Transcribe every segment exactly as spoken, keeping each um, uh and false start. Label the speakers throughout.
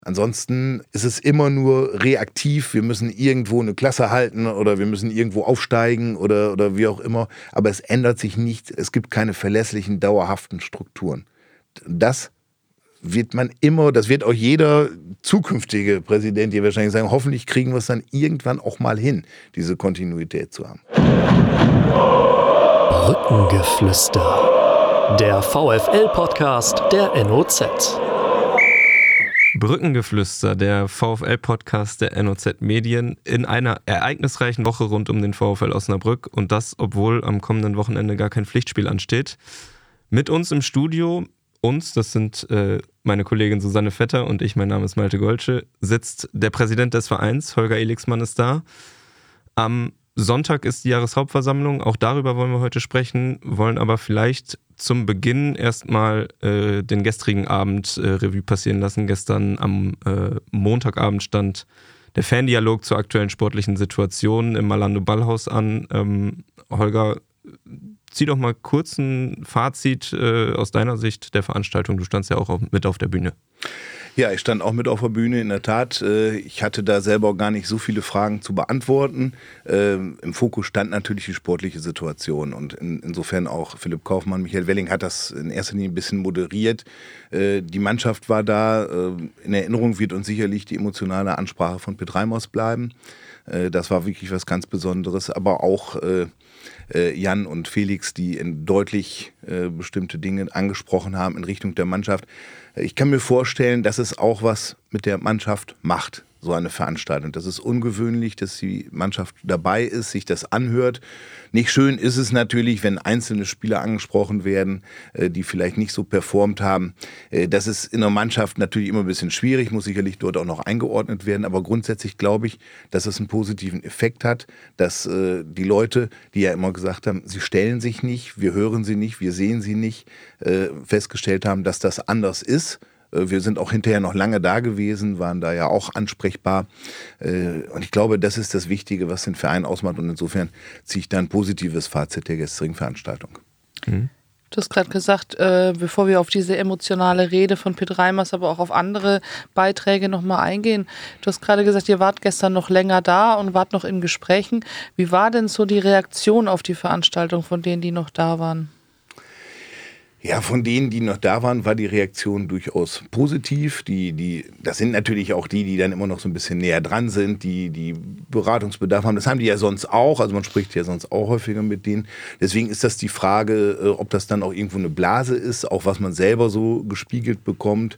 Speaker 1: Ansonsten ist es immer nur reaktiv, wir müssen irgendwo eine Klasse halten oder wir müssen irgendwo aufsteigen oder, oder wie auch immer. Aber es ändert sich nichts, es gibt keine verlässlichen, dauerhaften Strukturen. Das wird man immer, das wird auch jeder zukünftige Präsident hier wahrscheinlich sagen, hoffentlich kriegen wir es dann irgendwann auch mal hin, diese Kontinuität zu haben.
Speaker 2: Brückengeflüster, der VfL-Podcast der N O Z.
Speaker 3: Brückengeflüster, der VfL-Podcast der N O Z Medien in einer ereignisreichen Woche rund um den VfL Osnabrück und das, obwohl am kommenden Wochenende gar kein Pflichtspiel ansteht. Mit uns im Studio, uns, das sind äh, meine Kollegin Susanne Vetter und ich, mein Name ist Malte Golsche, sitzt der Präsident des Vereins, Holger Elixmann ist da. Am Sonntag ist die Jahreshauptversammlung, auch darüber wollen wir heute sprechen, wollen aber vielleicht zum Beginn erstmal äh, den gestrigen Abend äh, Revue passieren lassen. Gestern am äh, Montagabend stand der Fandialog zur aktuellen sportlichen Situation im Malando Ballhaus an. Ähm, Holger, zieh doch mal kurz ein Fazit äh, aus deiner Sicht der Veranstaltung. Du standst ja auch auf, mit auf der Bühne.
Speaker 1: Ja, ich stand auch mit auf der Bühne, in der Tat. Ich hatte da selber gar nicht so viele Fragen zu beantworten. Im Fokus stand natürlich die sportliche Situation und insofern auch Philipp Kaufmann, Michael Welling hat das in erster Linie ein bisschen moderiert. Die Mannschaft war da. In Erinnerung wird uns sicherlich die emotionale Ansprache von Piet Reimers bleiben. Das war wirklich was ganz Besonderes, aber auch Jan und Felix, die in deutlich äh, bestimmte Dinge angesprochen haben in Richtung der Mannschaft. Ich kann mir vorstellen, dass es auch was mit der Mannschaft macht, so eine Veranstaltung. Das ist ungewöhnlich, dass die Mannschaft dabei ist, sich das anhört. Nicht schön ist es natürlich, wenn einzelne Spieler angesprochen werden, äh, die vielleicht nicht so performt haben. Äh, das ist in der Mannschaft natürlich immer ein bisschen schwierig, muss sicherlich dort auch noch eingeordnet werden. Aber grundsätzlich glaube ich, dass es einen positiven Effekt hat, dass äh, die Leute, die ja immer gesagt haben, sie stellen sich nicht, wir hören sie nicht, wir sehen sie nicht, äh, festgestellt haben, dass das anders ist. Wir sind auch hinterher noch lange da gewesen, waren da ja auch ansprechbar. Und ich glaube, das ist das Wichtige, was den Verein ausmacht. Und insofern ziehe ich da ein positives Fazit der gestrigen Veranstaltung.
Speaker 4: Mhm. Du hast gerade gesagt, äh, bevor wir auf diese emotionale Rede von Piet Reimers, aber auch auf andere Beiträge nochmal eingehen. Du hast gerade gesagt, ihr wart gestern noch länger da und wart noch in Gesprächen. Wie war denn so die Reaktion auf die Veranstaltung von denen, die noch da waren?
Speaker 1: Ja, von denen, die noch da waren, war die Reaktion durchaus positiv. Die, die, das sind natürlich auch die, die dann immer noch so ein bisschen näher dran sind, die, die Beratungsbedarf haben. Das haben die ja sonst auch. Also man spricht ja sonst auch häufiger mit denen. Deswegen ist das die Frage, ob das dann auch irgendwo eine Blase ist, auch was man selber so gespiegelt bekommt.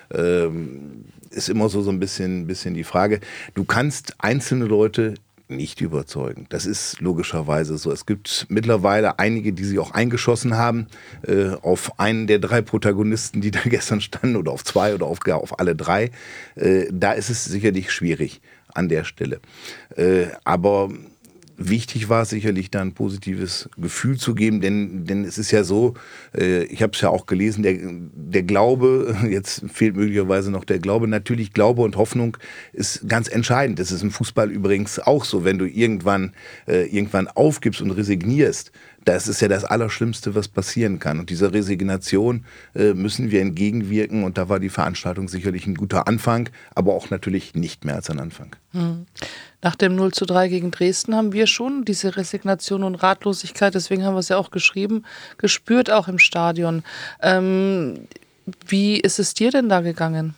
Speaker 1: Ähm, ist immer so, so ein bisschen, bisschen die Frage. Du kannst einzelne Leute nicht überzeugen. Das ist logischerweise so. Es gibt mittlerweile einige, die sich auch eingeschossen haben äh, auf einen der drei Protagonisten, die da gestern standen, oder auf zwei oder auf, gar auf alle drei. Äh, da ist es sicherlich schwierig an der Stelle. Äh, aber wichtig war es sicherlich, da ein positives Gefühl zu geben, denn, denn es ist ja so, äh, ich habe es ja auch gelesen, der, der Glaube, jetzt fehlt möglicherweise noch der Glaube, natürlich Glaube und Hoffnung ist ganz entscheidend. Das ist im Fußball übrigens auch so, wenn du irgendwann, äh, irgendwann aufgibst und resignierst, das ist ja das Allerschlimmste, was passieren kann. Und dieser Resignation äh, müssen wir entgegenwirken. Und da war die Veranstaltung sicherlich ein guter Anfang, aber auch natürlich nicht mehr als ein Anfang.
Speaker 4: Hm. Nach dem null zu drei gegen Dresden haben wir schon diese Resignation und Ratlosigkeit, deswegen haben wir es ja auch geschrieben, gespürt, auch im Stadion. Ähm, wie ist es dir denn da gegangen?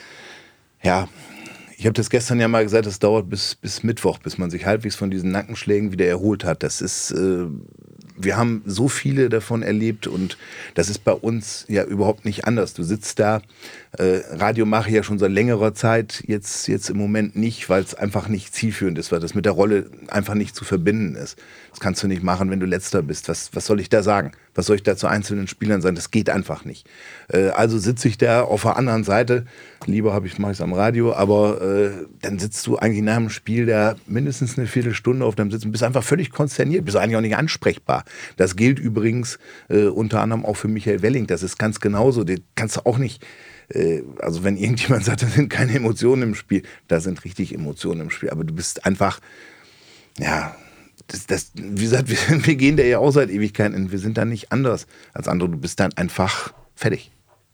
Speaker 1: Ja, ich habe das gestern ja mal gesagt, es dauert bis, bis Mittwoch, bis man sich halbwegs von diesen Nackenschlägen wieder erholt hat. Das ist... Äh, Wir haben so viele davon erlebt und das ist bei uns ja überhaupt nicht anders. Du sitzt da, äh, Radio mache ich ja schon seit längerer Zeit, jetzt, jetzt im Moment nicht, weil es einfach nicht zielführend ist, weil das mit der Rolle einfach nicht zu verbinden ist. Das kannst du nicht machen, wenn du Letzter bist. Was, was soll ich da sagen? Was soll ich da zu einzelnen Spielern sagen? Das geht einfach nicht. Äh, also sitze ich da auf der anderen Seite, lieber habe ich mache ich es am Radio, aber äh, dann sitzt du eigentlich nach dem Spiel da mindestens eine Viertelstunde auf deinem Sitz und bist einfach völlig konsterniert, bist eigentlich auch nicht ansprechbar. Das gilt übrigens äh, unter anderem auch für Michael Welling. Das ist ganz genauso. Den kannst du auch nicht, äh, also wenn irgendjemand sagt, da sind keine Emotionen im Spiel, da sind richtig Emotionen im Spiel. Aber du bist einfach, ja, das, das, wie gesagt, wir, wir gehen da ja auch seit Ewigkeiten. Wir sind da nicht anders als andere. Du bist dann einfach fertig.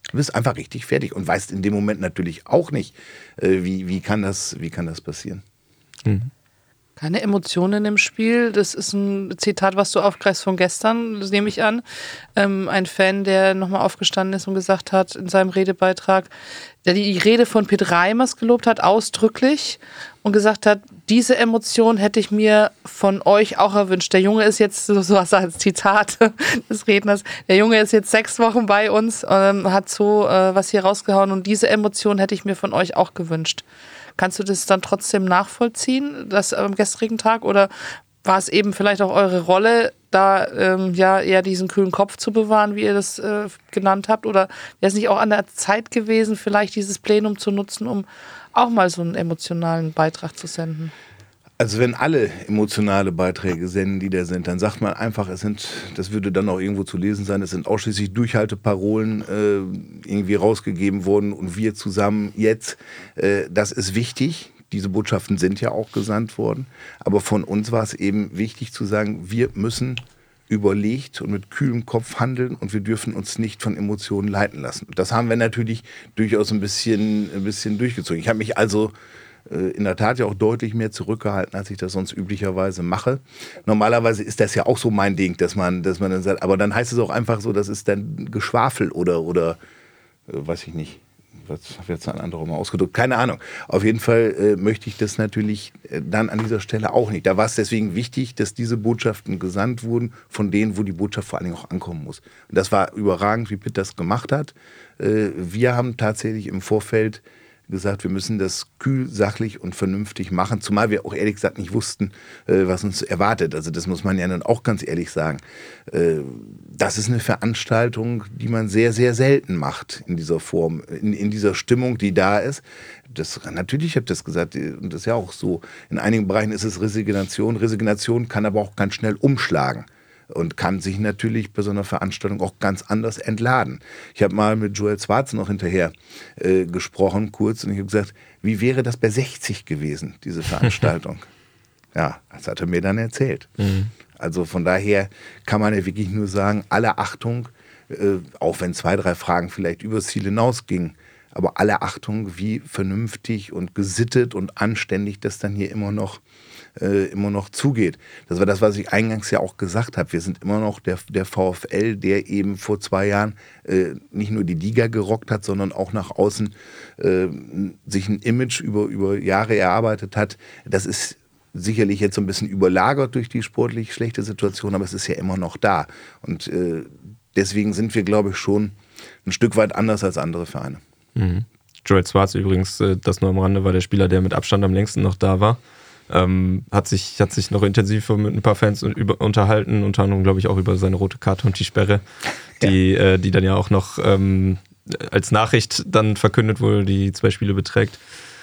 Speaker 1: Du bist einfach richtig fertig und weißt in dem Moment natürlich auch nicht, äh, wie, wie, kann das, wie kann das passieren.
Speaker 3: Mhm.
Speaker 4: Keine Emotionen im Spiel. Das ist ein Zitat, was du aufgreifst von gestern, das nehme ich an. Ähm, ein Fan, der nochmal aufgestanden ist und gesagt hat in seinem Redebeitrag, der die Rede von Pitt Reimers gelobt hat, ausdrücklich, und gesagt hat, diese Emotion hätte ich mir von euch auch erwünscht. Der Junge ist jetzt, so was als Zitat des Redners, der Junge ist jetzt sechs Wochen bei uns, ähm, hat so äh, was hier rausgehauen, und diese Emotion hätte ich mir von euch auch gewünscht. Kannst du das dann trotzdem nachvollziehen, das am gestrigen Tag? Oder war es eben vielleicht auch eure Rolle, da ähm, ja eher diesen kühlen Kopf zu bewahren, wie ihr das äh, genannt habt? Oder wäre es nicht auch an der Zeit gewesen, vielleicht dieses Plenum zu nutzen, um auch mal so einen emotionalen Beitrag zu senden?
Speaker 1: Also wenn alle emotionale Beiträge senden, die da sind, dann sagt man einfach, es sind, das würde dann auch irgendwo zu lesen sein, es sind ausschließlich Durchhalteparolen äh, irgendwie rausgegeben worden und wir zusammen jetzt, äh, das ist wichtig. Diese Botschaften sind ja auch gesandt worden. Aber von uns war es eben wichtig zu sagen, wir müssen überlegt und mit kühlem Kopf handeln und wir dürfen uns nicht von Emotionen leiten lassen. Das haben wir natürlich durchaus ein bisschen, ein bisschen durchgezogen. Ich habe mich also in der Tat ja auch deutlich mehr zurückgehalten, als ich das sonst üblicherweise mache. Normalerweise ist das ja auch so mein Ding, dass man, dass man dann sagt, aber dann heißt es auch einfach so, das ist dann Geschwafel oder, oder äh, weiß ich nicht, was habe jetzt ein anderer mal ausgedrückt, keine Ahnung. Auf jeden Fall äh, möchte ich das natürlich äh, dann an dieser Stelle auch nicht. Da war es deswegen wichtig, dass diese Botschaften gesandt wurden, von denen, wo die Botschaft vor allen Dingen auch ankommen muss. Und das war überragend, wie Pitt das gemacht hat. Äh, wir haben tatsächlich im Vorfeld gesagt, wir müssen das kühl, sachlich und vernünftig machen, zumal wir auch ehrlich gesagt nicht wussten, äh, was uns erwartet. Also das muss man ja dann auch ganz ehrlich sagen. Äh, das ist eine Veranstaltung, die man sehr, sehr selten macht in dieser Form, in, in dieser Stimmung, die da ist. Das, natürlich, ich habe das gesagt, und das ist ja auch so, in einigen Bereichen ist es Resignation. Resignation kann aber auch ganz schnell umschlagen und kann sich natürlich bei so einer Veranstaltung auch ganz anders entladen. Ich habe mal mit Joel Schwarz noch hinterher äh, gesprochen, kurz, und ich habe gesagt, wie wäre das bei sechzig gewesen, diese Veranstaltung? Ja, das hat er mir dann erzählt. Mhm. Also von daher kann man ja wirklich nur sagen, alle Achtung, äh, auch wenn zwei, drei Fragen vielleicht übers Ziel hinausgingen, aber alle Achtung, wie vernünftig und gesittet und anständig das dann hier immer noch Äh, immer noch zugeht. Das war das, was ich eingangs ja auch gesagt habe. Wir sind immer noch der, der VfL, der eben vor zwei Jahren äh, nicht nur die Liga gerockt hat, sondern auch nach außen äh, sich ein Image über, über Jahre erarbeitet hat. Das ist sicherlich jetzt so ein bisschen überlagert durch die sportlich schlechte Situation, aber es ist ja immer noch da. Und äh, deswegen sind wir, glaube ich, schon ein Stück weit anders als andere Vereine.
Speaker 3: Mhm. Joel Schwarz übrigens, äh, das nur am Rande, war der Spieler, der mit Abstand am längsten noch da war. Ähm, hat sich, hat sich noch intensiver mit ein paar Fans über, unterhalten, unter anderem, glaube ich, auch über seine rote Karte und die Sperre, die, ja. äh, die dann ja auch noch ähm, als Nachricht dann verkündet wurde, die zwei Spiele beträgt.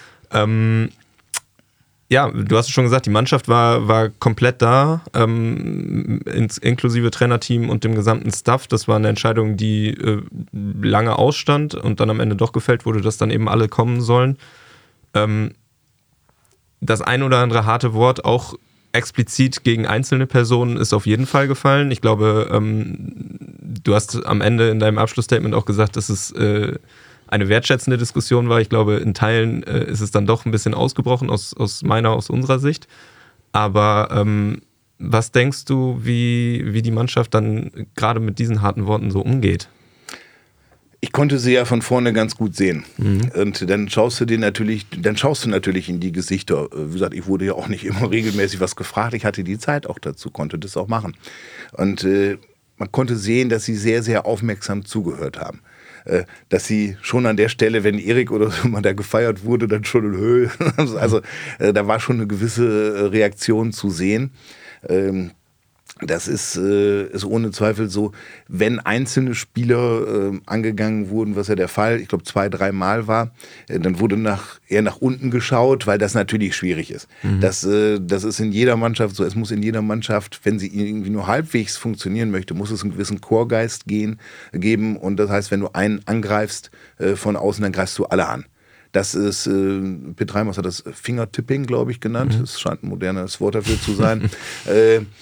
Speaker 3: Ähm, ja, du hast es schon gesagt, die Mannschaft war, war komplett da, ähm, ins, inklusive Trainerteam und dem gesamten Staff. Das war eine Entscheidung, die äh, lange ausstand und dann am Ende doch gefällt wurde, dass dann eben alle kommen sollen. Ähm, Das ein oder andere harte Wort auch explizit gegen einzelne Personen ist auf jeden Fall gefallen. Ich glaube, ähm, du hast am Ende in deinem Abschlussstatement auch gesagt, dass es äh, eine wertschätzende Diskussion war. Ich glaube, in Teilen äh, ist es dann doch ein bisschen ausgebrochen aus, aus meiner, aus unserer Sicht. Aber ähm, was denkst du, wie, wie die Mannschaft dann gerade mit diesen harten Worten so umgeht?
Speaker 1: Ich konnte sie ja von vorne ganz gut sehen. Mhm. Und dann schaust du dir natürlich, dann schaust du natürlich in die Gesichter. Wie gesagt, ich wurde ja auch nicht immer regelmäßig was gefragt. Ich hatte die Zeit auch dazu, konnte das auch machen. Und äh, man konnte sehen, dass sie sehr, sehr aufmerksam zugehört haben. Äh, dass sie schon an der Stelle, wenn Erik oder so mal da gefeiert wurde, dann schon in Höhe. Also äh, da war schon eine gewisse Reaktion zu sehen. Ähm, Das ist, äh, ist ohne Zweifel so, wenn einzelne Spieler äh, angegangen wurden, was ja der Fall, ich glaube zwei, dreimal war, äh, dann wurde nach, eher nach unten geschaut, weil das natürlich schwierig ist. Mhm. Das, äh, das ist in jeder Mannschaft so, es muss in jeder Mannschaft, wenn sie irgendwie nur halbwegs funktionieren möchte, muss es einen gewissen Chorgeist gehen, geben, und das heißt, wenn du einen angreifst äh, von außen, dann greifst du alle an. Das ist, äh, Pitt Reimers hat das Fingertipping, glaube ich, genannt, mhm. Das scheint ein modernes Wort dafür zu sein. äh,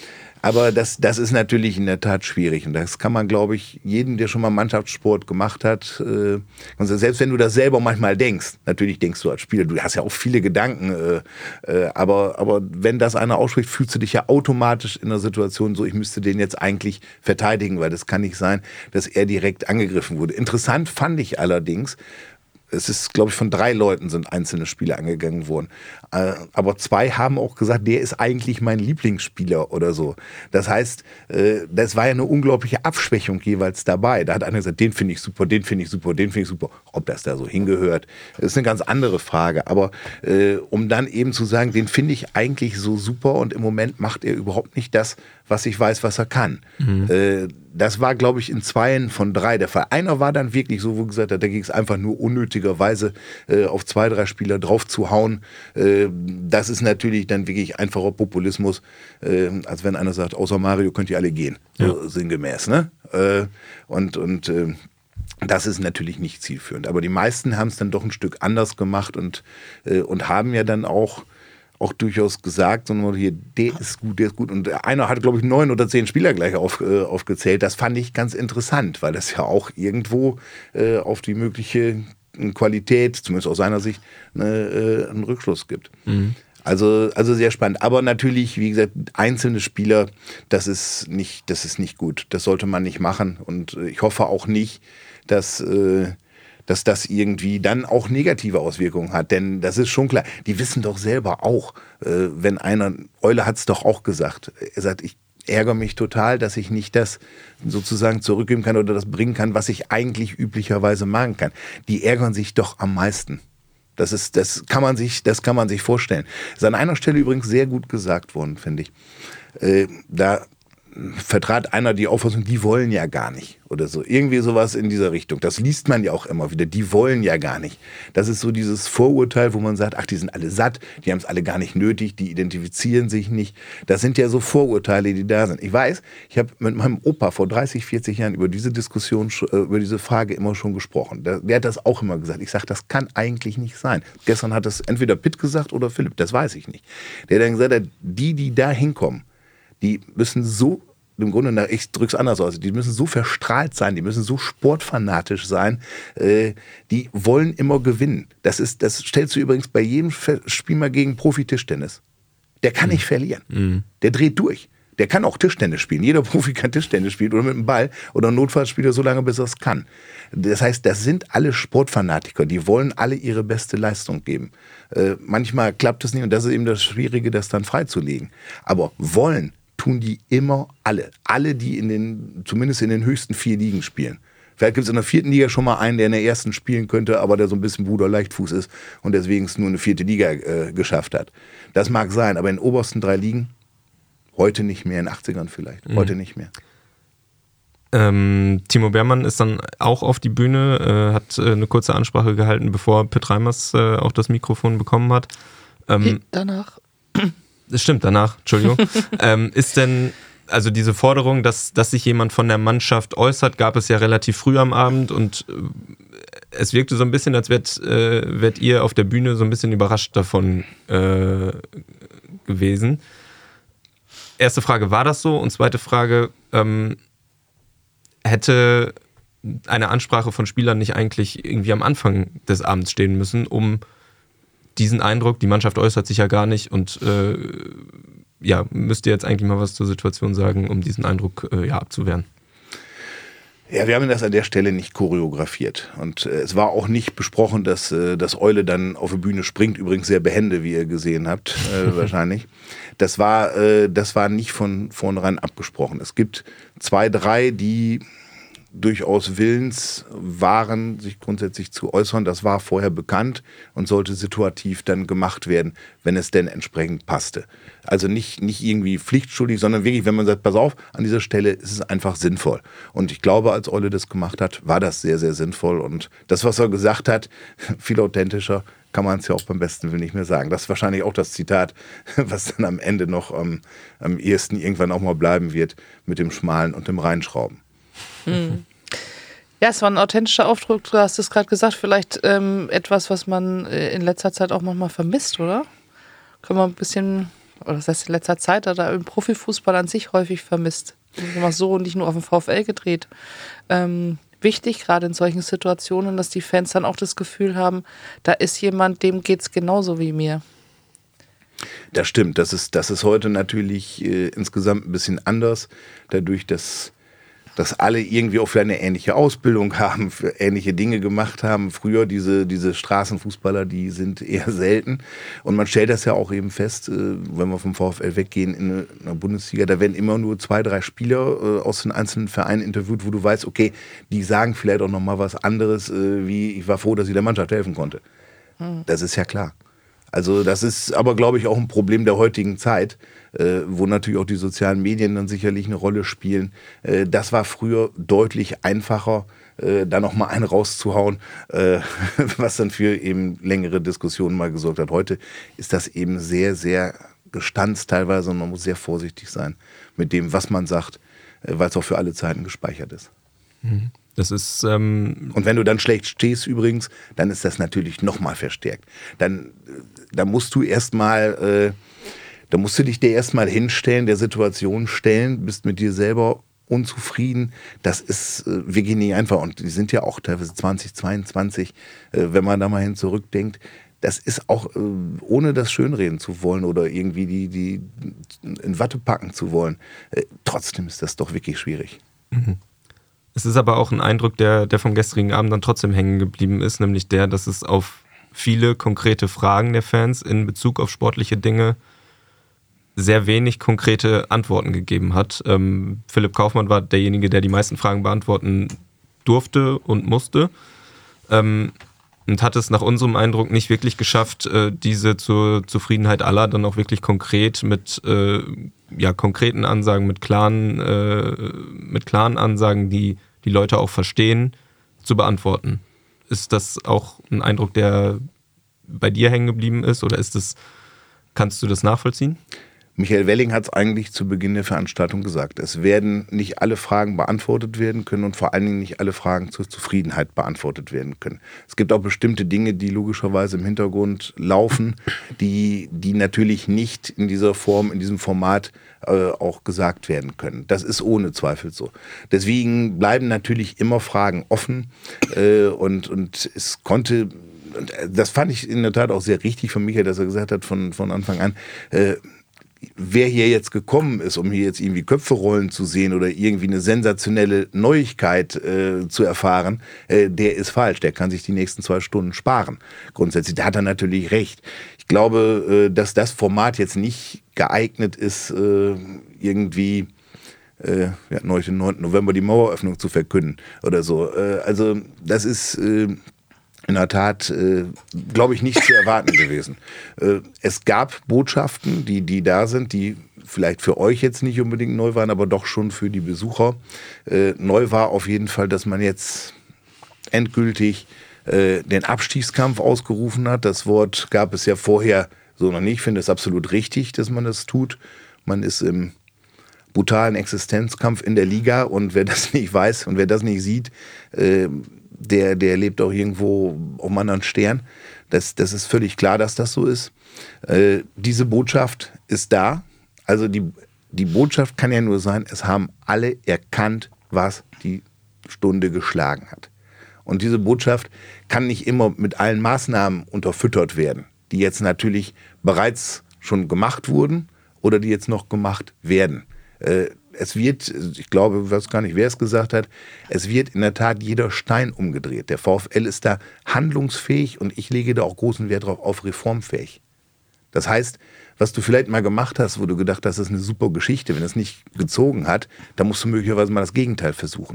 Speaker 1: Aber das, das ist natürlich in der Tat schwierig. Und das kann man, glaube ich, jedem, der schon mal Mannschaftssport gemacht hat, äh, also selbst wenn du das selber manchmal denkst, natürlich denkst du als Spieler, du hast ja auch viele Gedanken, äh, äh, aber, aber wenn das einer ausspricht, fühlst du dich ja automatisch in der Situation so, ich müsste den jetzt eigentlich verteidigen, weil das kann nicht sein, dass er direkt angegriffen wurde. Interessant fand ich allerdings, es ist, glaube ich, von drei Leuten sind einzelne Spieler angegangen worden. Äh, aber zwei haben auch gesagt, der ist eigentlich mein Lieblingsspieler oder so. Das heißt, äh, das war ja eine unglaubliche Abschwächung jeweils dabei. Da hat einer gesagt, den finde ich super, den finde ich super, den finde ich super. Ob das da so hingehört, ist eine ganz andere Frage. Aber äh, um dann eben zu sagen, den finde ich eigentlich so super und im Moment macht er überhaupt nicht das, was ich weiß, was er kann. Mhm. Äh, das war, glaube ich, in zweien von drei der Fall. Einer war dann wirklich so, wo gesagt hat, da ging es einfach nur unnötigerweise äh, auf zwei, drei Spieler drauf zu hauen. Äh, das ist natürlich dann wirklich einfacher Populismus, äh, als wenn einer sagt, außer Mario könnt ihr alle gehen. Ja. So, sinngemäß, ne? Äh, und und äh, das ist natürlich nicht zielführend. Aber die meisten haben es dann doch ein Stück anders gemacht und, äh, und haben ja dann auch auch durchaus gesagt, sondern hier, der ist gut, der ist gut. Und einer hat, glaube ich, neun oder zehn Spieler gleich auf, äh, aufgezählt. Das fand ich ganz interessant, weil das ja auch irgendwo äh, auf die mögliche Qualität, zumindest aus seiner Sicht, ne, äh, einen Rückschluss gibt. Mhm. Also, also sehr spannend. Aber natürlich, wie gesagt, einzelne Spieler, das ist nicht, das ist nicht gut. Das sollte man nicht machen. Und ich hoffe auch nicht, dass äh, dass das irgendwie dann auch negative Auswirkungen hat. Denn das ist schon klar, die wissen doch selber auch, äh, wenn einer, Eule hat es doch auch gesagt, er sagt, ich ärgere mich total, dass ich nicht das sozusagen zurückgeben kann oder das bringen kann, was ich eigentlich üblicherweise machen kann. Die ärgern sich doch am meisten. Das ist, das kann man sich, das kann man sich vorstellen. Das ist an einer Stelle übrigens sehr gut gesagt worden, finde ich. Äh, da vertrat einer die Auffassung, die wollen ja gar nicht oder so. Irgendwie sowas in dieser Richtung. Das liest man ja auch immer wieder. Die wollen ja gar nicht. Das ist so dieses Vorurteil, wo man sagt, ach, die sind alle satt, die haben es alle gar nicht nötig, die identifizieren sich nicht. Das sind ja so Vorurteile, die da sind. Ich weiß, ich habe mit meinem Opa vor dreißig, vierzig Jahren über diese Diskussion, über diese Frage immer schon gesprochen. Der, der hat das auch immer gesagt. Ich sage, das kann eigentlich nicht sein. Gestern hat das entweder Pitt gesagt oder Philipp, das weiß ich nicht. Der hat dann gesagt hat, die, die da hinkommen, die müssen so, im Grunde, ich drück's anders aus, die müssen so verstrahlt sein, die müssen so sportfanatisch sein, äh, die wollen immer gewinnen. Das ist, das stellst du übrigens bei jedem Spiel mal gegen Profi-Tischtennis. Der kann mhm. nicht verlieren. Mhm. Der dreht durch. Der kann auch Tischtennis spielen. Jeder Profi kann Tischtennis spielen oder mit dem Ball oder notfalls spielt er so lange, bis er es kann. Das heißt, das sind alle Sportfanatiker, die wollen alle ihre beste Leistung geben. Äh, manchmal klappt es nicht und das ist eben das Schwierige, das dann freizulegen. Aber wollen tun die immer alle. Alle, die in den, zumindest in den höchsten vier Ligen spielen. Vielleicht gibt es in der vierten Liga schon mal einen, der in der ersten spielen könnte, aber der so ein bisschen Bruder Leichtfuß ist und deswegen es nur eine vierte Liga äh, geschafft hat. Das mag sein, aber in den obersten drei Ligen heute nicht mehr, in den achtzigern vielleicht, mhm. heute nicht mehr.
Speaker 3: Ähm, Timo Beermann ist dann auch auf die Bühne, äh, hat äh, eine kurze Ansprache gehalten, bevor Pitt Reimers äh, auch das Mikrofon bekommen hat. Ähm,
Speaker 4: danach.
Speaker 3: Das stimmt, danach, Entschuldigung. ähm, ist denn, also diese Forderung, dass, dass sich jemand von der Mannschaft äußert, gab es ja relativ früh am Abend und äh, es wirkte so ein bisschen, als wärt, äh, wärt ihr auf der Bühne so ein bisschen überrascht davon äh, gewesen. Erste Frage, war das so? Und zweite Frage, ähm, hätte eine Ansprache von Spielern nicht eigentlich irgendwie am Anfang des Abends stehen müssen, um diesen Eindruck, die Mannschaft äußert sich ja gar nicht und äh, ja, müsst ihr jetzt eigentlich mal was zur Situation sagen, um diesen Eindruck äh, ja, abzuwehren?
Speaker 1: Ja, wir haben das an der Stelle nicht choreografiert und äh, es war auch nicht besprochen, dass äh, das Eule dann auf die Bühne springt, übrigens sehr behende, wie ihr gesehen habt, äh, wahrscheinlich. Das war, äh, das war nicht von vornherein abgesprochen. Es gibt zwei, drei, die durchaus willens waren, sich grundsätzlich zu äußern. Das war vorher bekannt und sollte situativ dann gemacht werden, wenn es denn entsprechend passte. Also nicht, nicht irgendwie pflichtschuldig, sondern wirklich, wenn man sagt, pass auf, an dieser Stelle ist es einfach sinnvoll. Und ich glaube, als Eule das gemacht hat, war das sehr, sehr sinnvoll. Und das, was er gesagt hat, viel authentischer kann man es ja auch beim besten Willen nicht mehr sagen. Das ist wahrscheinlich auch das Zitat, was dann am Ende noch ähm, am ehesten irgendwann auch mal bleiben wird mit dem Schmalen und dem Reinschrauben.
Speaker 4: Hm. Ja, es war ein authentischer Aufdruck, du hast es gerade gesagt, vielleicht ähm, etwas, was man äh, in letzter Zeit auch manchmal vermisst, oder? Können wir ein bisschen oder das heißt in letzter Zeit, hat er im Profifußball an sich häufig vermisst. Immer so und nicht nur auf den VfL gedreht. Ähm, wichtig, gerade in solchen Situationen, dass die Fans dann auch das Gefühl haben, da ist jemand, dem geht's genauso wie mir.
Speaker 1: Das stimmt, das ist, das ist heute natürlich äh, insgesamt ein bisschen anders, dadurch, dass, dass alle irgendwie auch für eine ähnliche Ausbildung haben, für ähnliche Dinge gemacht haben. Früher diese, diese Straßenfußballer, die sind eher selten. Und man stellt das ja auch eben fest, äh, wenn wir vom VfL weggehen in einer Bundesliga, da werden immer nur zwei, drei Spieler äh, aus den einzelnen Vereinen interviewt, wo du weißt, okay, die sagen vielleicht auch nochmal was anderes, äh, wie ich war froh, dass ich der Mannschaft helfen konnte. Hm. Das ist ja klar. Also das ist aber, glaube ich, auch ein Problem der heutigen Zeit, äh, wo natürlich auch die sozialen Medien dann sicherlich eine Rolle spielen. Äh, das war früher deutlich einfacher, äh, da nochmal einen rauszuhauen, äh, was dann für eben längere Diskussionen mal gesorgt hat. Heute ist das eben sehr, sehr gestanzt teilweise und man muss sehr vorsichtig sein mit dem, was man sagt, äh, weil es auch für alle Zeiten gespeichert ist.
Speaker 3: Mhm. Das ist, ähm
Speaker 1: und wenn du dann schlecht stehst übrigens, dann ist das natürlich nochmal verstärkt. Dann, da musst du erstmal, äh, da musst du dich dir erstmal hinstellen, der Situation stellen, bist mit dir selber unzufrieden. Das ist äh, wirklich nicht einfach. Und die sind ja auch teilweise zwanzig, zweiundzwanzig, äh, wenn man da mal hin zurückdenkt. Das ist auch, äh, ohne das schönreden zu wollen oder irgendwie die, die in Watte packen zu wollen. Äh, trotzdem ist das doch wirklich schwierig.
Speaker 3: Mhm. Es ist aber auch ein Eindruck, der, der vom gestrigen Abend dann trotzdem hängen geblieben ist, nämlich der, dass es auf viele konkrete Fragen der Fans in Bezug auf sportliche Dinge sehr wenig konkrete Antworten gegeben hat. Ähm, Philipp Kaufmann war derjenige, der die meisten Fragen beantworten durfte und musste. Ähm, und hat es nach unserem Eindruck nicht wirklich geschafft, äh, diese zur Zufriedenheit aller dann auch wirklich konkret mit äh, ja, konkreten Ansagen, mit klaren, äh, mit klaren Ansagen, die die Leute auch verstehen, zu beantworten. Ist das auch ein Eindruck, der bei dir hängen geblieben ist, oder ist das, kannst du das nachvollziehen?
Speaker 1: Michael Welling hat es eigentlich zu Beginn der Veranstaltung gesagt. Es werden nicht alle Fragen beantwortet werden können und vor allen Dingen nicht alle Fragen zur Zufriedenheit beantwortet werden können. Es gibt auch bestimmte Dinge, die logischerweise im Hintergrund laufen, die, die natürlich nicht in dieser Form, in diesem Format äh, auch gesagt werden können. Das ist ohne Zweifel so. Deswegen bleiben natürlich immer Fragen offen äh, und, und es konnte, das fand ich in der Tat auch sehr richtig von Michael, dass er gesagt hat von, von Anfang an, äh, wer hier jetzt gekommen ist, um hier jetzt irgendwie Köpfe rollen zu sehen oder irgendwie eine sensationelle Neuigkeit äh, zu erfahren, äh, der ist falsch. Der kann sich die nächsten zwei Stunden sparen. Grundsätzlich, da hat er natürlich recht. Ich glaube, äh, dass das Format jetzt nicht geeignet ist, äh, irgendwie äh, ja, neulich den neunten November die Maueröffnung zu verkünden oder so. Äh, also das ist äh, in der Tat, äh, glaube ich, nicht zu erwarten gewesen. Äh, es gab Botschaften, die, die da sind, die vielleicht für euch jetzt nicht unbedingt neu waren, aber doch schon für die Besucher. Äh, neu war auf jeden Fall, dass man jetzt endgültig äh, den Abstiegskampf ausgerufen hat. Das Wort gab es ja vorher so noch nicht. Ich finde es absolut richtig, dass man das tut. Man ist im brutalen Existenzkampf in der Liga und wer das nicht weiß und wer das nicht sieht, äh, Der, der lebt auch irgendwo auf einem anderen Stern. Das, das ist völlig klar, dass das so ist. Äh, diese Botschaft ist da. Also die, die Botschaft kann ja nur sein, es haben alle erkannt, was die Stunde geschlagen hat. Und diese Botschaft kann nicht immer mit allen Maßnahmen unterfüttert werden, die jetzt natürlich bereits schon gemacht wurden oder die jetzt noch gemacht werden. Äh, Es wird, ich glaube, ich weiß gar nicht, wer es gesagt hat, es wird in der Tat jeder Stein umgedreht. Der VfL ist da handlungsfähig und ich lege da auch großen Wert drauf, auf reformfähig. Das heißt, was du vielleicht mal gemacht hast, wo du gedacht hast, das ist eine super Geschichte, wenn es nicht gezogen hat, dann musst du möglicherweise mal das Gegenteil versuchen.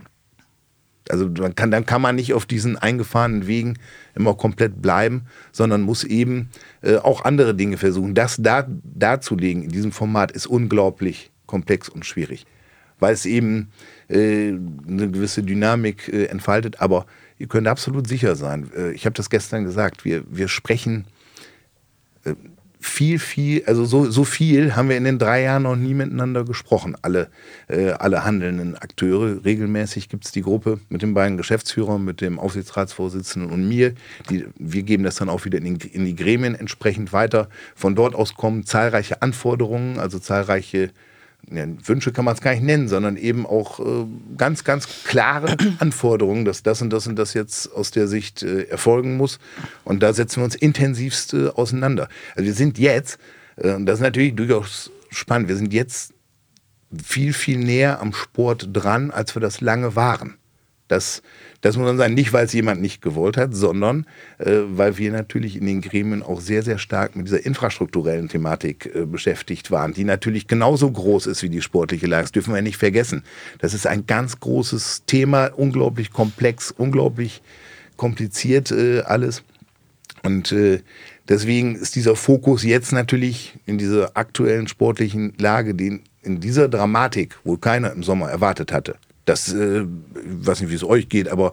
Speaker 1: Also dann kann, dann kann man nicht auf diesen eingefahrenen Wegen immer komplett bleiben, sondern muss eben äh, auch andere Dinge versuchen. Das da, darzulegen in diesem Format ist unglaublich komplex und schwierig, weil es eben äh, eine gewisse Dynamik äh, entfaltet, aber ihr könnt absolut sicher sein, äh, ich habe das gestern gesagt, wir, wir sprechen äh, viel, viel, also so, so viel haben wir in den drei Jahren noch nie miteinander gesprochen. Alle, äh, alle handelnden Akteure. Regelmäßig gibt es die Gruppe mit den beiden Geschäftsführern, mit dem Aufsichtsratsvorsitzenden und mir. Die, wir geben das dann auch wieder in, den, in die Gremien entsprechend weiter. Von dort aus kommen zahlreiche Anforderungen, also zahlreiche ja, Wünsche kann man es gar nicht nennen, sondern eben auch äh, ganz, ganz klare Anforderungen, dass das und das und das jetzt aus der Sicht äh, erfolgen muss. Und da setzen wir uns intensivst äh, auseinander. Also wir sind jetzt, äh, und das ist natürlich durchaus spannend, wir sind jetzt viel, viel näher am Sport dran, als wir das lange waren. Das, das muss man sagen, nicht weil es jemand nicht gewollt hat, sondern äh, weil wir natürlich in den Gremien auch sehr, sehr stark mit dieser infrastrukturellen Thematik äh, beschäftigt waren, die natürlich genauso groß ist wie die sportliche Leistung. Das dürfen wir nicht vergessen. Das ist ein ganz großes Thema, unglaublich komplex, unglaublich kompliziert äh, alles. Und äh, deswegen ist dieser Fokus jetzt natürlich in dieser aktuellen sportlichen Lage, den in dieser Dramatik wohl keiner im Sommer erwartet hatte. Das, äh, ich weiß nicht, wie es euch geht, aber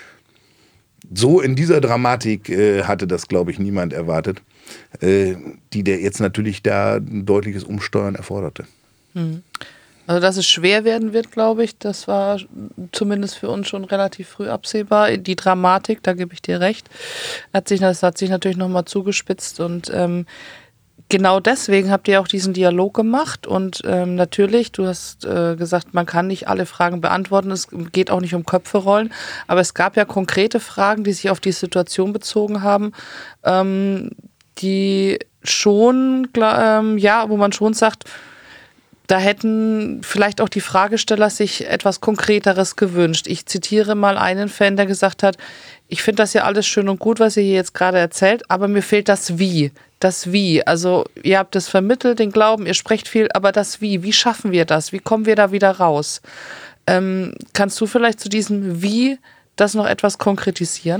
Speaker 1: so in dieser Dramatik äh, hatte das, glaube ich, niemand erwartet, äh, die der jetzt natürlich da ein deutliches Umsteuern erforderte.
Speaker 4: Hm. Also, dass es schwer werden wird, glaube ich, das war zumindest für uns schon relativ früh absehbar. Die Dramatik, da gebe ich dir recht, hat sich, das hat sich natürlich nochmal zugespitzt und ähm, genau deswegen habt ihr auch diesen Dialog gemacht und ähm, natürlich, du hast äh, gesagt, man kann nicht alle Fragen beantworten, es geht auch nicht um Köpfe rollen, aber es gab ja konkrete Fragen, die sich auf die Situation bezogen haben, ähm, die schon, ähm, ja, wo man schon sagt, da hätten vielleicht auch die Fragesteller sich etwas Konkreteres gewünscht. Ich zitiere mal einen Fan, der gesagt hat, ich finde das ja alles schön und gut, was ihr hier jetzt gerade erzählt, aber mir fehlt das Wie. Das Wie. Also ihr habt es vermittelt, den Glauben, ihr sprecht viel, aber das Wie. Wie schaffen wir das? Wie kommen wir da wieder raus? Ähm, kannst du vielleicht zu diesem Wie das noch etwas konkretisieren?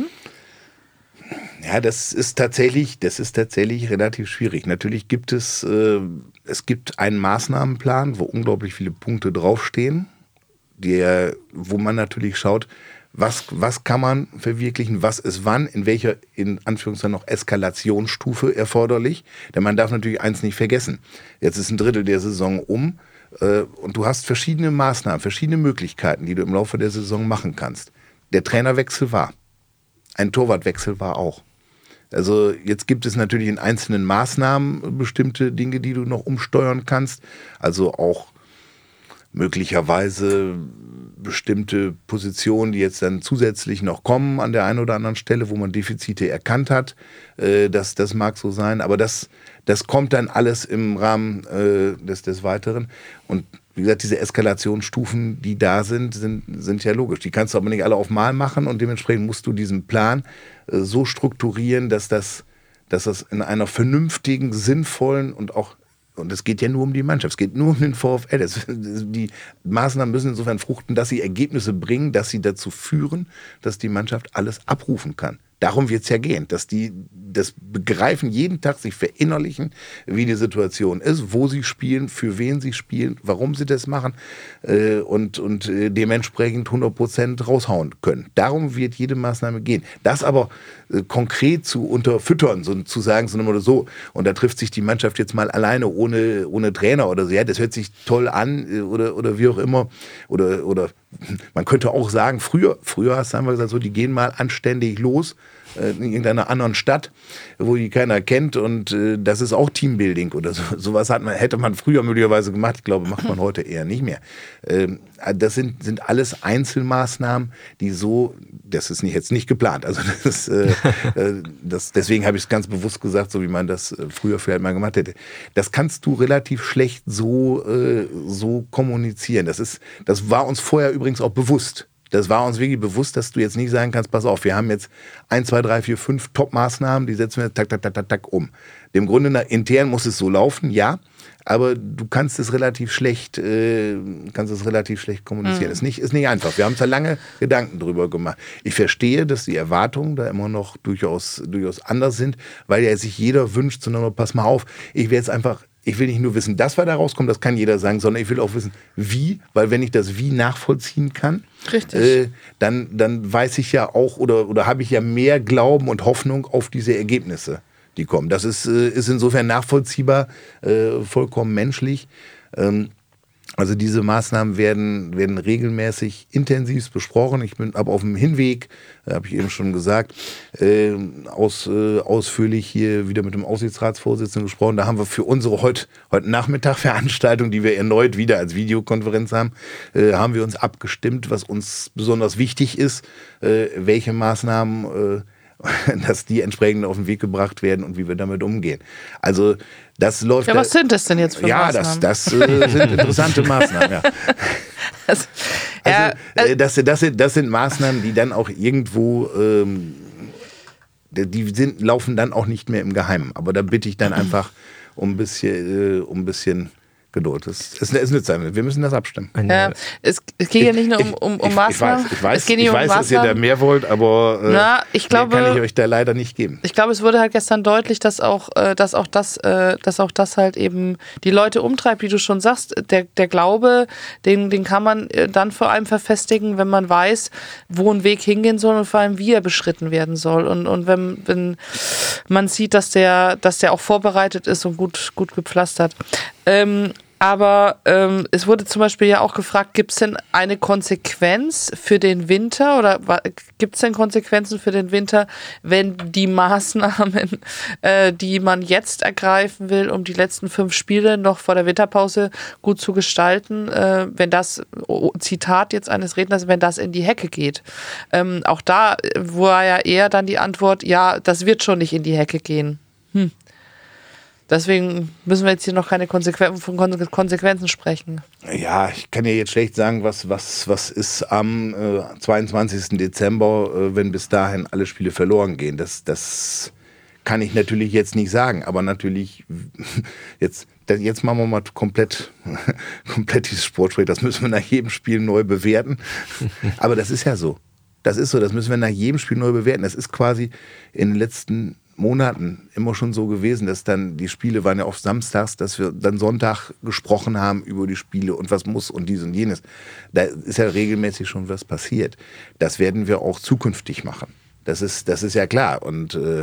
Speaker 1: Ja, das ist tatsächlich, das ist tatsächlich relativ schwierig. Natürlich gibt es, äh, es gibt einen Maßnahmenplan, wo unglaublich viele Punkte draufstehen, der, wo man natürlich schaut, was, was kann man verwirklichen, was ist wann, in welcher, in Anführungszeichen noch Eskalationsstufe erforderlich. Denn man darf natürlich eins nicht vergessen. Jetzt ist ein Drittel der Saison um äh, und du hast verschiedene Maßnahmen, verschiedene Möglichkeiten, die du im Laufe der Saison machen kannst. Der Trainerwechsel war. Ein Torwartwechsel war auch. Also jetzt gibt es natürlich in einzelnen Maßnahmen bestimmte Dinge, die du noch umsteuern kannst. Also auch möglicherweise bestimmte Positionen, die jetzt dann zusätzlich noch kommen an der einen oder anderen Stelle, wo man Defizite erkannt hat. Äh, das, das mag so sein, aber das, das kommt dann alles im Rahmen äh, des, des Weiteren. Und wie gesagt, diese Eskalationsstufen, die da sind, sind, sind ja logisch. Die kannst du aber nicht alle auf Mal machen und dementsprechend musst du diesen Plan äh, so strukturieren, dass das, dass das in einer vernünftigen, sinnvollen und auch, und es geht ja nur um die Mannschaft, es geht nur um den VfL. Das, die Maßnahmen müssen insofern fruchten, dass sie Ergebnisse bringen, dass sie dazu führen, dass die Mannschaft alles abrufen kann. Darum wird es ja gehen, dass die das begreifen, jeden Tag sich verinnerlichen, wie die Situation ist, wo sie spielen, für wen sie spielen, warum sie das machen äh, und, und äh, dementsprechend hundert Prozent raushauen können. Darum wird jede Maßnahme gehen. Das aber äh, konkret zu unterfüttern, so, zu sagen, so oder so, und da trifft sich die Mannschaft jetzt mal alleine, ohne, ohne Trainer oder so, ja, das hört sich toll an äh, oder, oder wie auch immer, oder, oder man könnte auch sagen, früher, früher hast du gesagt, so, die gehen mal anständig los in irgendeiner anderen Stadt, wo die keiner kennt und äh, das ist auch Teambuilding oder so. Sowas hat man, hätte man früher möglicherweise gemacht, ich glaube, macht man heute eher nicht mehr. Ähm, das sind, sind alles Einzelmaßnahmen, die so, das ist nicht, jetzt nicht geplant, also das, äh, das, deswegen habe ich es ganz bewusst gesagt, so wie man das früher vielleicht mal gemacht hätte. Das kannst du relativ schlecht so, äh, so kommunizieren. Das ist, das war uns vorher übrigens auch bewusst. Das war uns wirklich bewusst, dass du jetzt nicht sagen kannst, pass auf, wir haben jetzt eins, zwei, drei, vier, fünf Top-Maßnahmen, die setzen wir tak, tak, tak, tak, tak um. Dem Grunde nach, intern muss es so laufen, ja, aber du kannst es relativ schlecht, äh, kannst es relativ schlecht kommunizieren. Mhm. Ist nicht, ist nicht einfach. Wir haben uns da lange Gedanken drüber gemacht. Ich verstehe, dass die Erwartungen da immer noch durchaus, durchaus anders sind, weil ja sich jeder wünscht, sondern pass mal auf, ich will jetzt einfach Ich will nicht nur wissen, dass wir da rauskommen, das kann jeder sagen, sondern ich will auch wissen, wie, weil wenn ich das Wie nachvollziehen kann, äh, dann, dann weiß ich ja auch oder, oder habe ich ja mehr Glauben und Hoffnung auf diese Ergebnisse, die kommen. Das ist, äh, ist insofern nachvollziehbar, äh, vollkommen menschlich. Ähm, Also diese Maßnahmen werden, werden regelmäßig intensiv besprochen. Ich bin aber auf dem Hinweg, äh, habe ich eben schon gesagt, äh, aus, äh, ausführlich hier wieder mit dem Aufsichtsratsvorsitzenden gesprochen. Da haben wir für unsere heute, heute Nachmittag Veranstaltung, die wir erneut wieder als Videokonferenz haben, äh, haben wir uns abgestimmt, was uns besonders wichtig ist, äh, welche Maßnahmen äh, dass die entsprechend auf den Weg gebracht werden und wie wir damit umgehen. Also das läuft...
Speaker 4: Ja, was sind das denn jetzt für
Speaker 1: ja,
Speaker 4: Maßnahmen?
Speaker 1: Ja, das, das äh, sind interessante Maßnahmen, ja.
Speaker 4: Also,
Speaker 1: also, äh, das, das, sind, das sind Maßnahmen, die dann auch irgendwo... Ähm, die sind, laufen dann auch nicht mehr im Geheimen. Aber da bitte ich dann einfach um ein bisschen... Äh, um ein bisschen Geduld. Das ist, ist nützt einem. Wir müssen das abstimmen.
Speaker 4: Ja, es, es geht ja nicht nur um, um, um
Speaker 1: ich,
Speaker 4: Maßnahmen.
Speaker 1: Ich weiß, ich weiß,
Speaker 4: es geht nicht
Speaker 1: ich
Speaker 4: um
Speaker 1: weiß dass
Speaker 4: Maßnahmen.
Speaker 1: ihr da mehr wollt, aber äh,
Speaker 4: Na, ich glaube,
Speaker 1: mehr kann ich euch da leider nicht geben.
Speaker 4: Ich glaube, es wurde halt gestern deutlich, dass auch, äh, dass auch das, äh, dass auch das halt eben die Leute umtreibt, wie du schon sagst. Der, der Glaube, den, den kann man dann vor allem verfestigen, wenn man weiß, wo ein Weg hingehen soll und vor allem, wie er beschritten werden soll. Und, und wenn, wenn man sieht, dass der, dass der auch vorbereitet ist und gut, gut gepflastert. Ähm, Aber ähm, es wurde zum Beispiel ja auch gefragt, gibt es denn eine Konsequenz für den Winter oder gibt es denn Konsequenzen für den Winter, wenn die Maßnahmen, äh, die man jetzt ergreifen will, um die letzten fünf Spiele noch vor der Winterpause gut zu gestalten, äh, wenn das, oh, Zitat jetzt eines Redners, wenn das in die Hecke geht. Ähm, auch da war ja eher dann die Antwort, ja, das wird schon nicht in die Hecke gehen. Hm. Deswegen müssen wir jetzt hier noch keine Konsequen- von Konsequenzen sprechen.
Speaker 1: Ja, ich kann ja jetzt schlecht sagen, was, was, was ist am äh, zweiundzwanzigsten Dezember, äh, wenn bis dahin alle Spiele verloren gehen. Das, das kann ich natürlich jetzt nicht sagen. Aber natürlich, jetzt, jetzt machen wir mal komplett, komplett dieses Sportspiel. Das müssen wir nach jedem Spiel neu bewerten. Aber das ist ja so. Das ist so, das müssen wir nach jedem Spiel neu bewerten. Das ist quasi in den letzten Monaten immer schon so gewesen, dass dann die Spiele waren ja oft samstags, dass wir dann Sonntag gesprochen haben über die Spiele und was muss und dies und jenes. Da ist ja regelmäßig schon was passiert. Das werden wir auch zukünftig machen. Das ist, das ist ja klar. Und äh,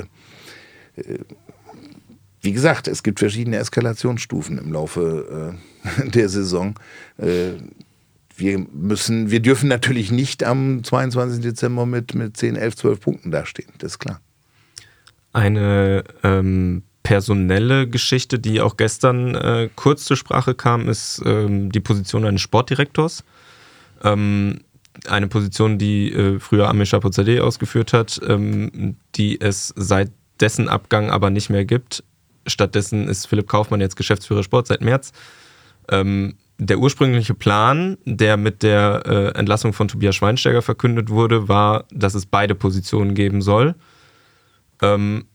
Speaker 1: wie gesagt, es gibt verschiedene Eskalationsstufen im Laufe äh, der Saison. Äh, wir müssen, wir dürfen natürlich nicht am zweiundzwanzigsten Dezember mit, mit zehn, elf, zwölf Punkten dastehen. Das ist klar.
Speaker 3: Eine ähm, personelle Geschichte, die auch gestern äh, kurz zur Sprache kam, ist ähm, die Position eines Sportdirektors. Ähm, eine Position, die äh, früher Amir Chapozadeh ausgeführt hat, ähm, die es seit dessen Abgang aber nicht mehr gibt. Stattdessen ist Philipp Kaufmann jetzt Geschäftsführer Sport seit März. Ähm, der ursprüngliche Plan, der mit der äh, Entlassung von Tobias Schweinsteiger verkündet wurde, war, dass es beide Positionen geben soll. Ähm,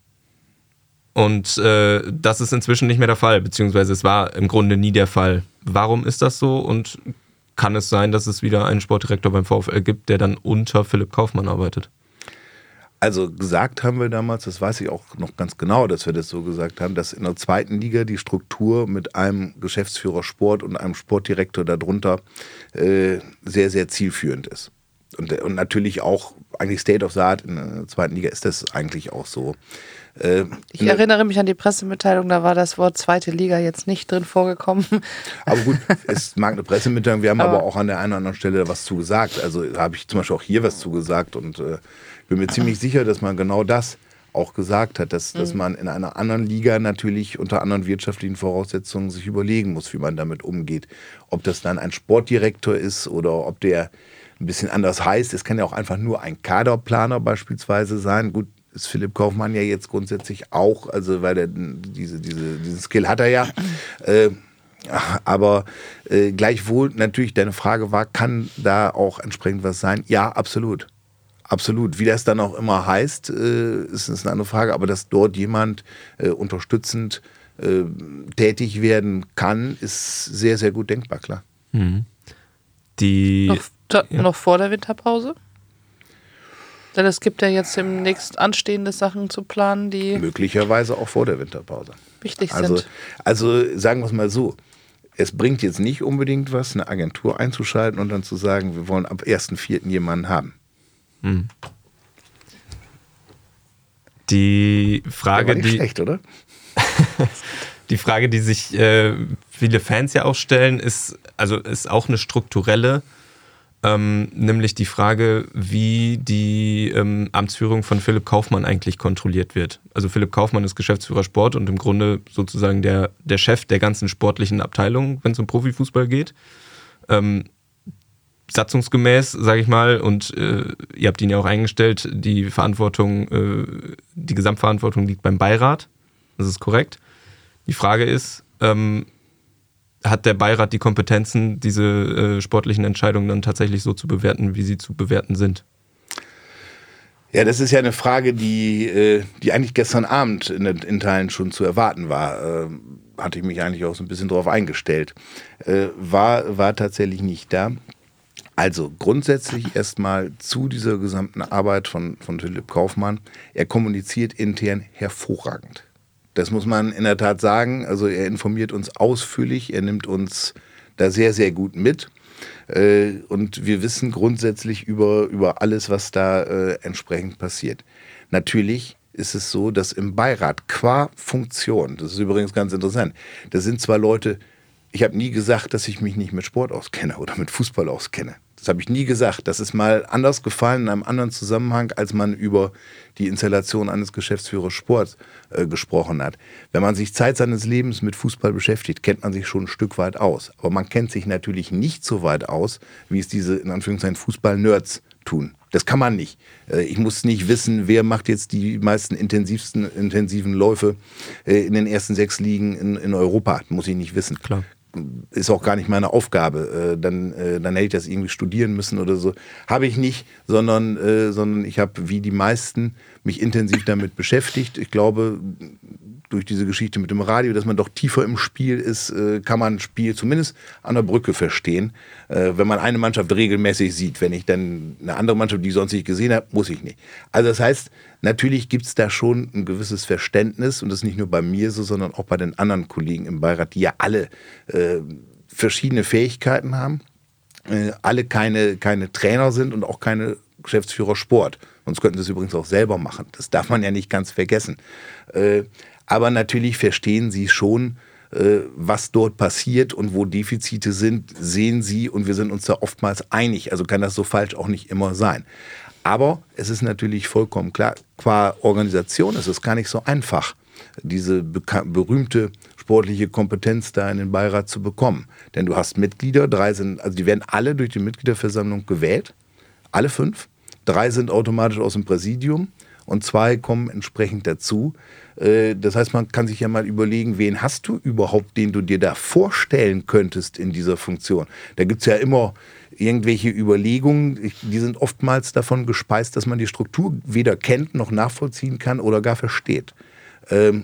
Speaker 3: und äh, das ist inzwischen nicht mehr der Fall, beziehungsweise es war im Grunde nie der Fall. Warum ist das so und kann es sein, dass es wieder einen Sportdirektor beim VfL gibt, der dann unter Philipp Kaufmann arbeitet?
Speaker 1: Also gesagt haben wir damals, das weiß ich auch noch ganz genau, dass wir das so gesagt haben, dass in der zweiten Liga die Struktur mit einem Geschäftsführer Sport und einem Sportdirektor darunter äh, sehr, sehr zielführend ist. Und, und natürlich auch eigentlich State of the Art in der zweiten Liga ist das eigentlich auch so. Äh,
Speaker 4: ich erinnere mich an die Pressemitteilung, da war das Wort zweite Liga jetzt nicht drin vorgekommen.
Speaker 1: Aber gut, es mag eine Pressemitteilung, wir haben aber,
Speaker 4: aber
Speaker 1: auch an der einen oder anderen Stelle was zugesagt. Also da habe ich zum Beispiel auch hier was zugesagt und äh, bin mir ziemlich sicher, dass man genau das auch gesagt hat, dass, mhm. dass man in einer anderen Liga natürlich unter anderen wirtschaftlichen Voraussetzungen sich überlegen muss, wie man damit umgeht. Ob das dann ein Sportdirektor ist oder ob der ein bisschen anders heißt. Es kann ja auch einfach nur ein Kaderplaner beispielsweise sein. Gut, ist Philipp Kaufmann ja jetzt grundsätzlich auch, also weil er diese, diese, diesen Skill hat er ja. Äh, aber äh, gleichwohl natürlich deine Frage war, kann da auch entsprechend was sein? Ja, absolut. Absolut. Wie das dann auch immer heißt, äh, ist, ist eine andere Frage. Aber dass dort jemand äh, unterstützend äh, tätig werden kann, ist sehr, sehr gut denkbar, klar.
Speaker 3: Mhm. Die
Speaker 4: noch, da,
Speaker 3: ja.
Speaker 4: noch vor der Winterpause? Denn es gibt ja jetzt demnächst anstehende Sachen zu planen, die
Speaker 1: möglicherweise auch vor der Winterpause
Speaker 4: wichtig
Speaker 1: also,
Speaker 4: sind.
Speaker 1: Also sagen wir es mal so, es bringt jetzt nicht unbedingt was, eine Agentur einzuschalten und dann zu sagen, wir wollen ab ersten vierten jemanden haben.
Speaker 3: Hm. Die Frage,
Speaker 1: war nicht
Speaker 3: die
Speaker 1: schlecht, oder?
Speaker 3: Die Frage, die sich äh, viele Fans ja auch stellen, ist, also ist auch eine strukturelle, ähm, nämlich die Frage, wie die ähm, Amtsführung von Philipp Kaufmann eigentlich kontrolliert wird. Also Philipp Kaufmann ist Geschäftsführer Sport und im Grunde sozusagen der, der Chef der ganzen sportlichen Abteilung, wenn es um Profifußball geht. Ähm, satzungsgemäß, sage ich mal, und äh, ihr habt ihn ja auch eingestellt, die Verantwortung, äh, die Gesamtverantwortung liegt beim Beirat. Das ist korrekt. Die Frage ist, ähm, hat der Beirat die Kompetenzen, diese äh, sportlichen Entscheidungen dann tatsächlich so zu bewerten, wie sie zu bewerten sind?
Speaker 1: Ja, das ist ja eine Frage, die, äh, die eigentlich gestern Abend in, in Teilen schon zu erwarten war. Äh, hatte ich mich eigentlich auch so ein bisschen darauf eingestellt. Äh, war, war tatsächlich nicht da. Also grundsätzlich erstmal zu dieser gesamten Arbeit von, von Philipp Kaufmann. Er kommuniziert intern hervorragend. Das muss man in der Tat sagen. Also er informiert uns ausführlich, er nimmt uns da sehr, sehr gut mit. Äh, und wir wissen grundsätzlich über, über alles, was da äh, entsprechend passiert. Natürlich ist es so, dass im Beirat qua Funktion, das ist übrigens ganz interessant, das sind zwar Leute, ich habe nie gesagt, dass ich mich nicht mit Sport auskenne oder mit Fußball auskenne. Das habe ich nie gesagt. Das ist mal anders gefallen in einem anderen Zusammenhang, als man über die Installation eines Geschäftsführers Sport äh, gesprochen hat. Wenn man sich Zeit seines Lebens mit Fußball beschäftigt, kennt man sich schon ein Stück weit aus. Aber man kennt sich natürlich nicht so weit aus, wie es diese, in Anführungszeichen, Fußball-Nerds tun. Das kann man nicht. Äh, ich muss nicht wissen, wer macht jetzt die meisten intensivsten, intensiven Läufe äh, in den ersten sechs Ligen in, in Europa. Muss ich nicht wissen.
Speaker 3: Klar.
Speaker 1: Ist auch gar nicht meine Aufgabe. Äh, dann, äh, dann hätte ich das irgendwie studieren müssen oder so. Habe ich nicht, sondern, äh, sondern ich habe wie die meisten mich intensiv damit beschäftigt. Ich glaube, durch diese Geschichte mit dem Radio, dass man doch tiefer im Spiel ist, äh, kann man ein Spiel zumindest an der Brücke verstehen. Äh, wenn man eine Mannschaft regelmäßig sieht. Wenn ich dann eine andere Mannschaft, die ich sonst nicht gesehen habe, muss ich nicht. Also das heißt, natürlich gibt es da schon ein gewisses Verständnis und das ist nicht nur bei mir so, sondern auch bei den anderen Kollegen im Beirat, die ja alle äh, verschiedene Fähigkeiten haben, äh, alle keine, keine Trainer sind und auch keine Geschäftsführer Sport. Sonst könnten sie es übrigens auch selber machen. Das darf man ja nicht ganz vergessen. Äh, aber natürlich verstehen sie schon, äh, was dort passiert und wo Defizite sind, sehen sie und wir sind uns da oftmals einig. Also kann das so falsch auch nicht immer sein. Aber es ist natürlich vollkommen klar, qua Organisation ist es gar nicht so einfach, diese berühmte sportliche Kompetenz da in den Beirat zu bekommen. Denn du hast Mitglieder, drei sind, also die werden alle durch die Mitgliederversammlung gewählt, alle fünf. Drei sind automatisch aus dem Präsidium und zwei kommen entsprechend dazu. Das heißt, man kann sich ja mal überlegen, wen hast du überhaupt, den du dir da vorstellen könntest in dieser Funktion. Da gibt es ja immer irgendwelche Überlegungen, die sind oftmals davon gespeist, dass man die Struktur weder kennt noch nachvollziehen kann oder gar versteht. Ähm,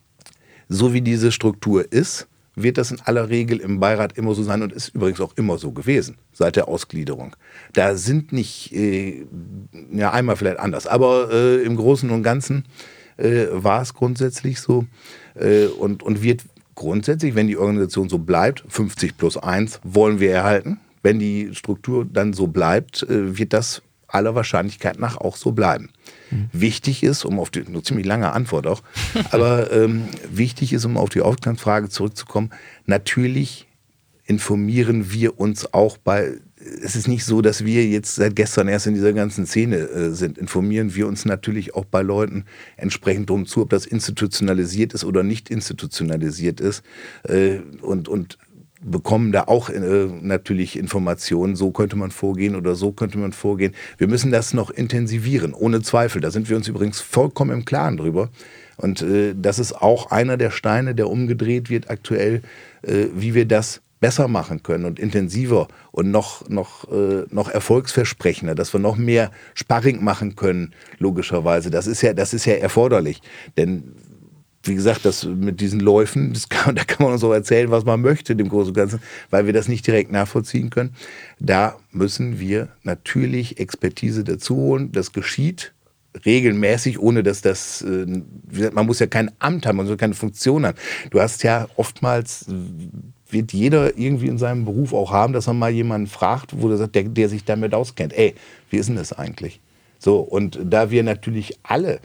Speaker 1: so wie diese Struktur ist, wird das in aller Regel im Beirat immer so sein und ist übrigens auch immer so gewesen, seit der Ausgliederung. Da sind nicht, äh, ja einmal vielleicht anders, aber äh, im Großen und Ganzen äh, war es grundsätzlich so äh, und, und wird grundsätzlich, wenn die Organisation so bleibt, fünfzig plus eins wollen wir erhalten. Wenn die Struktur dann so bleibt, äh, wird das aller Wahrscheinlichkeit nach auch so bleiben. Mhm. Wichtig ist, um auf die, eine ziemlich lange Antwort auch, aber ähm, wichtig ist, um auf die Ausgangsfrage zurückzukommen, natürlich informieren wir uns auch bei, es ist nicht so, dass wir jetzt seit gestern erst in dieser ganzen Szene äh, sind, informieren wir uns natürlich auch bei Leuten entsprechend drum zu, ob das institutionalisiert ist oder nicht institutionalisiert ist äh, und, und bekommen da auch äh, natürlich Informationen, so könnte man vorgehen oder so könnte man vorgehen. Wir müssen das noch intensivieren, ohne Zweifel. Da sind wir uns übrigens vollkommen im Klaren drüber. Und äh, das ist auch einer der Steine, der umgedreht wird aktuell, äh, wie wir das besser machen können und intensiver und noch, noch, äh, noch erfolgsversprechender, dass wir noch mehr Sparring machen können, logischerweise. Das ist ja, das ist ja erforderlich. Denn wie gesagt, das mit diesen Läufen, das kann, da kann man uns auch erzählen, was man möchte, dem Großen und Ganzen, weil wir das nicht direkt nachvollziehen können. Da müssen wir natürlich Expertise dazu holen. Das geschieht regelmäßig, ohne dass das, man muss ja kein Amt haben, man muss keine Funktion haben. Du hast ja oftmals, wird jeder irgendwie in seinem Beruf auch haben, dass man mal jemanden fragt, wo der sagt, der, der sich damit auskennt. Ey, wie ist denn das eigentlich? So, und da wir natürlich alle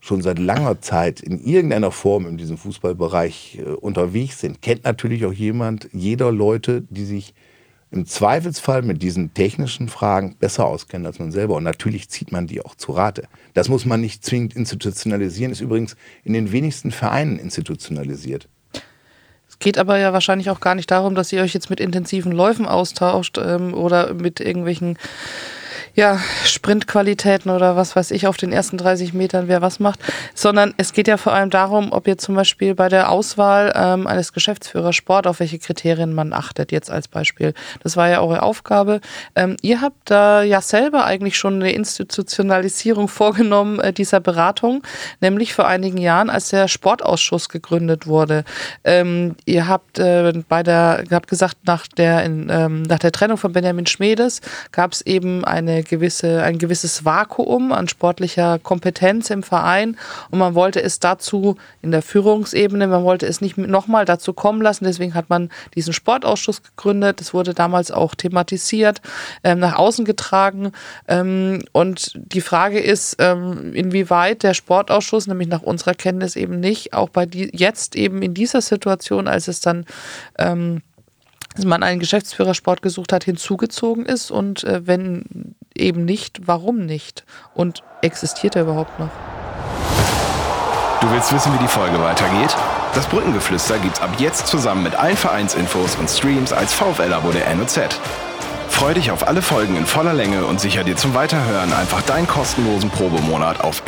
Speaker 1: schon seit langer Zeit in irgendeiner Form in diesem Fußballbereich äh, unterwegs sind, kennt natürlich auch jemand, jeder Leute, die sich im Zweifelsfall mit diesen technischen Fragen besser auskennen als man selber. Und natürlich zieht man die auch zu Rate. Das muss man nicht zwingend institutionalisieren, ist übrigens in den wenigsten Vereinen institutionalisiert.
Speaker 4: Es geht aber ja wahrscheinlich auch gar nicht darum, dass ihr euch jetzt mit intensiven Läufen austauscht ähm, oder mit irgendwelchen ja, Sprintqualitäten oder was weiß ich auf den ersten dreißig Metern, wer was macht, sondern es geht ja vor allem darum, ob ihr zum Beispiel bei der Auswahl ähm, eines Geschäftsführers Sport, auf welche Kriterien man achtet, jetzt als Beispiel. Das war ja eure Aufgabe. Ähm, ihr habt da ja selber eigentlich schon eine Institutionalisierung vorgenommen äh, dieser Beratung, nämlich vor einigen Jahren, als der Sportausschuss gegründet wurde. Ähm, ihr habt äh, bei der, ihr habt gesagt, nach der, in, ähm, nach der Trennung von Benjamin Schmedes gab es eben eine gewisse, ein gewisses Vakuum an sportlicher Kompetenz im Verein und man wollte es dazu in der Führungsebene, man wollte es nicht nochmal dazu kommen lassen, deswegen hat man diesen Sportausschuss gegründet, das wurde damals auch thematisiert, ähm, nach außen getragen ähm, und die Frage ist, ähm, inwieweit der Sportausschuss, nämlich nach unserer Kenntnis eben nicht, auch bei die, jetzt eben in dieser Situation, als es dann ähm, dass man einen Geschäftsführersport gesucht hat, hinzugezogen ist und äh, wenn eben nicht, warum nicht? Und existiert er überhaupt noch?
Speaker 5: Du willst wissen, wie die Folge weitergeht? Das Brückengeflüster gibt's ab jetzt zusammen mit allen Vereinsinfos und Streams als VfL-Abo der N O Z. Freu dich auf alle Folgen in voller Länge und sicher dir zum Weiterhören einfach deinen kostenlosen Probemonat auf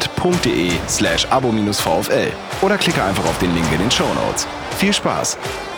Speaker 5: noz.de slash abo-vfl oder klicke einfach auf den Link in den Shownotes. Viel Spaß!